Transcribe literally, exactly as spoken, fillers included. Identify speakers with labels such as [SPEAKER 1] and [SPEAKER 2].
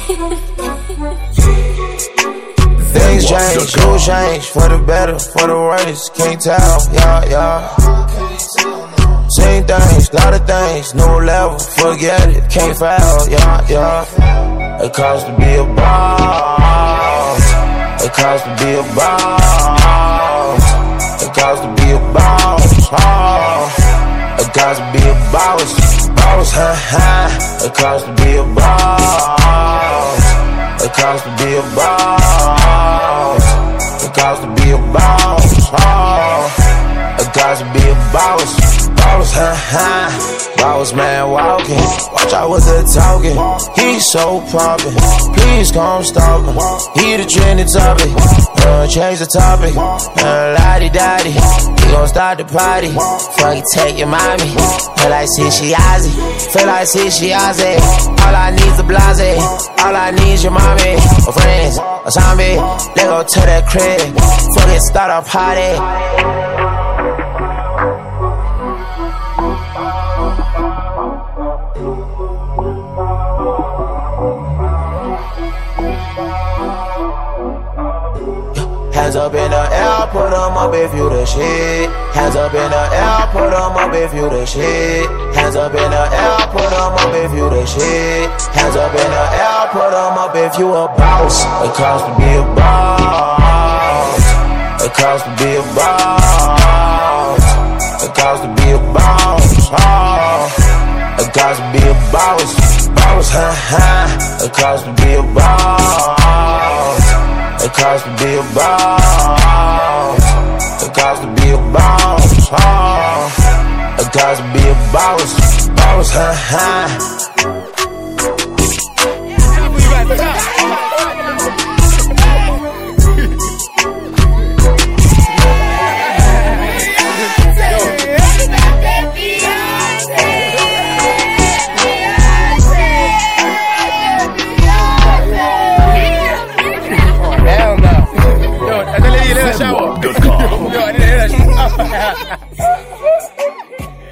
[SPEAKER 1] Things change, you change, for the better, for the worse, can't tell, yeah, yeah. Same things, lot of things, new level, forget it, can't fail, yeah, yeah. It costs to be a boss, it costs to be a boss, it costs to be a boss, oh. It costs to be a boss, boss, ha ha. It costs to be a boss, it costs to be a boss, it costs to be a boss, oh. It costs to be a boss, boss, ha ha. Boss man walking, watch out what they're talking. He's so poppin', please come stop him. He the trending topic, uh, change the topic. Uh, lottie-dottie, he gon' start the party. Fuck it, take your mommy. Feel like she Ozzy, feel like she Ozzy. All I need's a blase, all I need's your mommy. Or friends, or zombie, they go to that crib. Fuck it, start a party. Hands up in the air, put them up if you the shit. Hands up in the air, put them up if you the shit. Hands up in the air, put them up if you the shit. Hands up in the air, put them up if you a boss. It costs to be a boss. It costs to be a boss. It costs to be a boss. Oh. It costs to be a boss. Boss, ha ha. It costs to be a boss. It costs to be a boss. It costs to be a boss. Oh. It costs to be a boss. Boss, ha ha.
[SPEAKER 2] Yo, I didn't hear that shit.